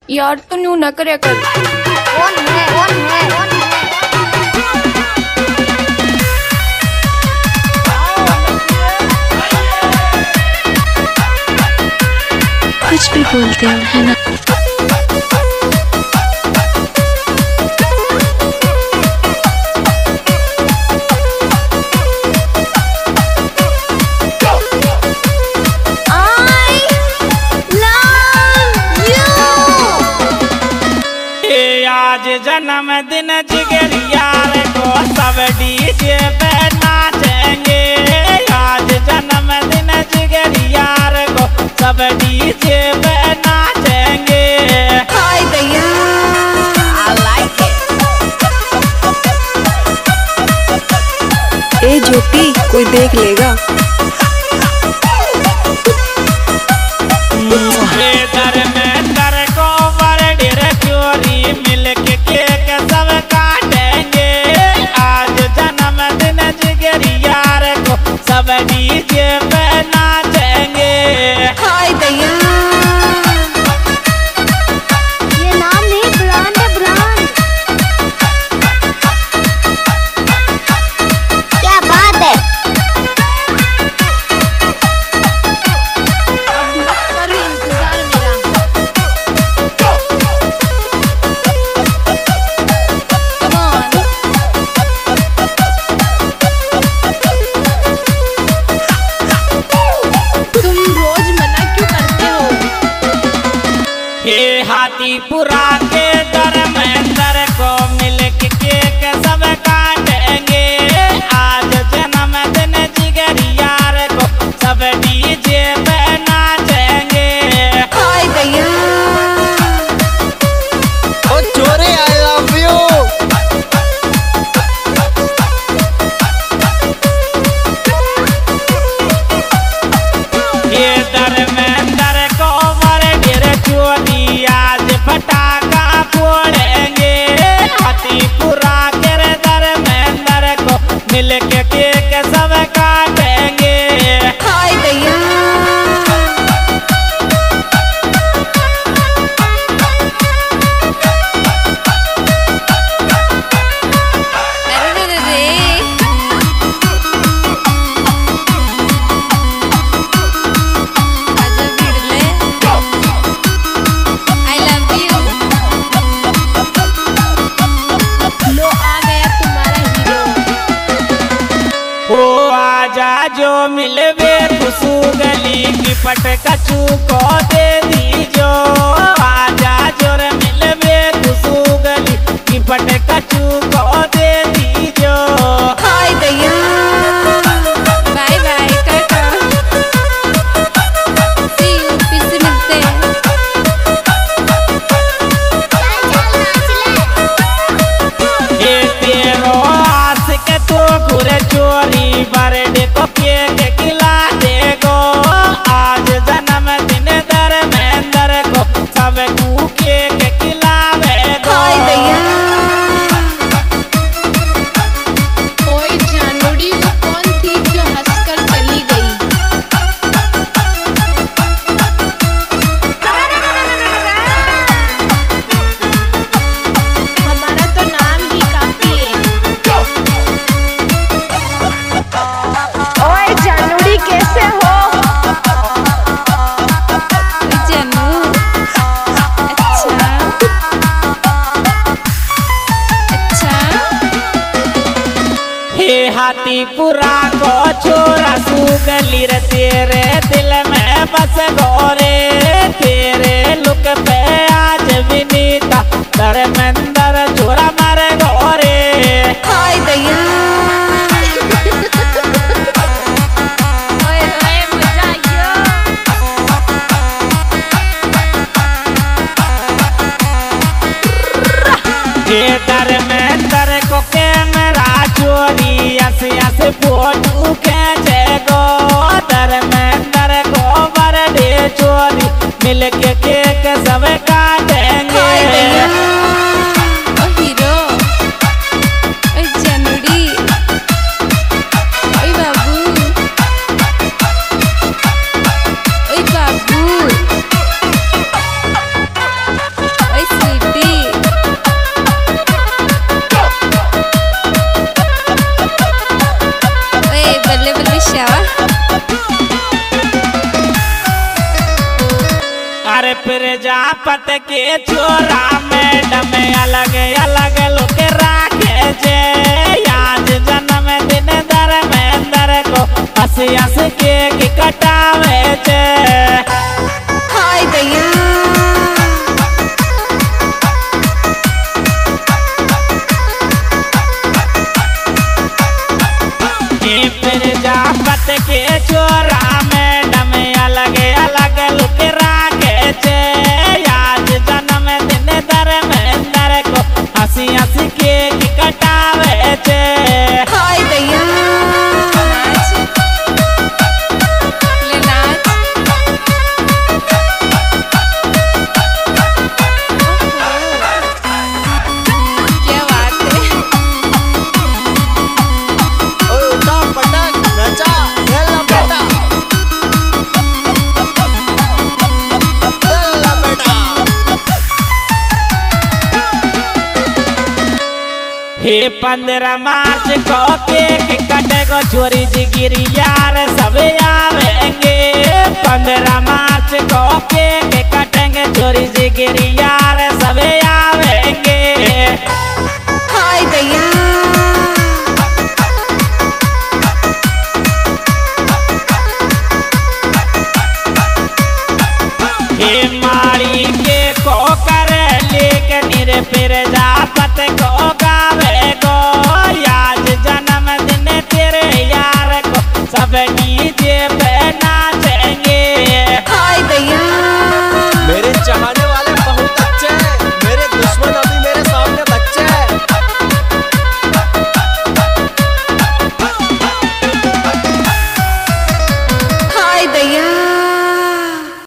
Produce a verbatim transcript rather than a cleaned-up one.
यार तू न्यू ना करे कर। कौन है कौन है कौन है? कुछ भी बोलते हो है ना। आज जन्मदिन जिगरिया को सब डीजे पे नाचेंगे। आज जन्मदिन जिगरिया को सब डीजे पे नाचेंगे। हाय भैया आई लाइक इट। ए ज्योति कोई देख लेगा। सब डीजे पे नाचेंगे। हाय भैया ये नाम नहीं ब्रांड है ब्रांड। क्या बात है। कर इंतजार मेरा। ये हाथीपुरा के धर्मेंद्र को मिल के केक सब काटेंगे। आज जन्मदिन जिगरिया को सब डीजे पे नाचेंगे। हाय भैया ओ चोरे आई लव यू। ये धर्मेंद्र को आज पटाखा फोड़ेंगे। हाथीपुरा के धर्मेंद्र को मिल के केक सब काटेंगे। हाय भैया जो मिलवे खुशू गली की पट कचू को दे दीजो। आजा जोर मिलवे खुशू गली की पट कचू को दे दीजो। हाय भैया bye bye tata see you फिर से मिलते हैं। ये तेरो आस के तो घुरे चोरी बरडे को केक खिला देगो। आज जन्मदिन धर्मेंद्र को सब को केक खिलावेगो। हाय भैया ओए जानोड़ी वो कौन थी जो हंसकर चली गई? हमारा तो नाम ही काफी है। ओए जानूड़ी कैसे हो? जानू अच्छा अच्छा। हे हाथीपुरा को छोरा सुगली रे तेरे दिल में बस गोरे। तेरे लुक पे आज विनीता धर्मेंद्र छोरा मर गोरे। हाय भैया ओए ओए मजा आयो। ये धर्मेंद्र को कैमरा चोरी ऐसे ऐसे फोटो खींचेगो। धर्मेंद्र को बर्थडे चोरी मिल के केक सब काटेंगे। ओ हीरो ओए जानूड़ी ओए बाबू ओए बाबू। पत के छोरा मैडम अलग अलग लोग राखे छे आज जन्मदिन धर्मेंद्र को हंसी हंस केक कटावे छे हाय दैया प्रजापत के छोरा मैडम अलग अलग लोग राखे छे आज जन्मदिन धर्मेंद्र को हंसी हंसी केक कटावे छे हाय दैया ले नाच क्या बात है ओए उठा पटक नचा खेला बेटा खेला बेटा हे पंद्रह मार्च को केक कटेगो छोरी जिगिरी यार सब आवेंगे पंद्रह मार्च को केक कटेंगे छोरी जिगिरी यार सब आवेंगे हाय दैया हे मारी के को कर लेके निर फिर जा